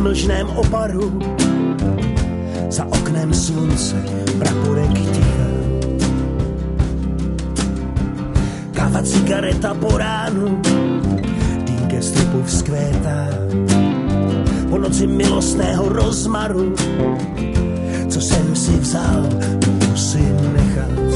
mlžném oparu. Za oknem slunce, praporek ticha. Káva, cigareta po ránu, dýnke stripu vzkvétá. Po noci milostného rozmaru, co jsem si vzal, musím nechat.